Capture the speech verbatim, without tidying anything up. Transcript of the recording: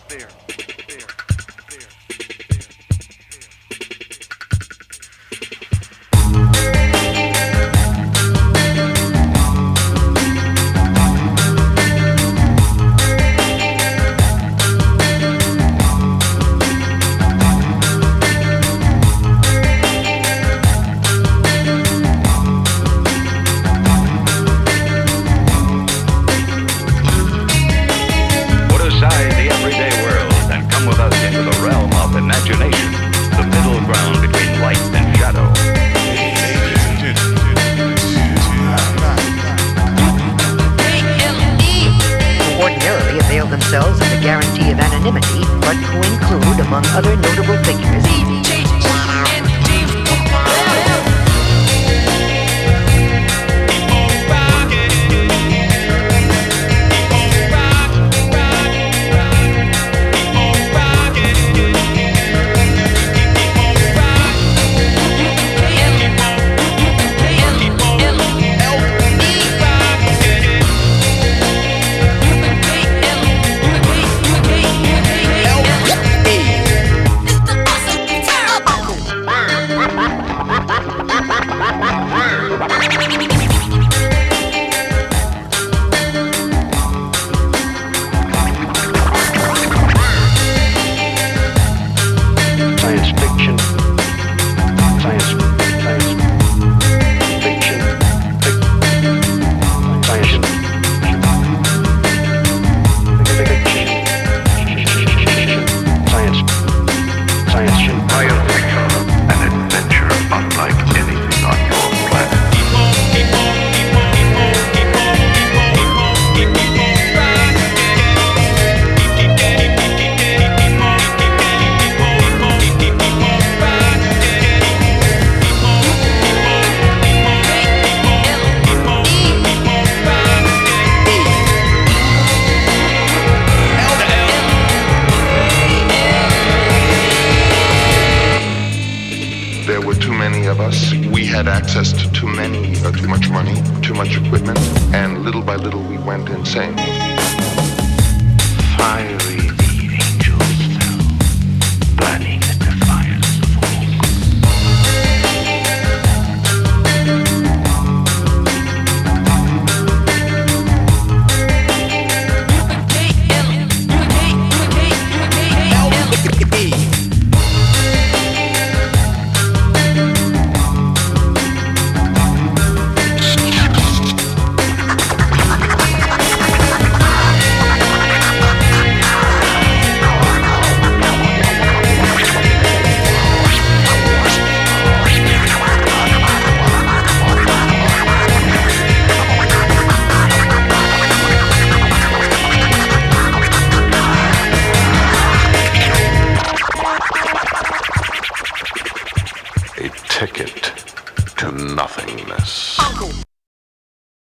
Themselves of the guarantee of anonymity, but who include, among other notable figures, of us. We had access to too many, uh, too much money, too much equipment, and little by little we went insane. Fiery the angels fell, burning at the fires of ticket to nothingness. Uncle.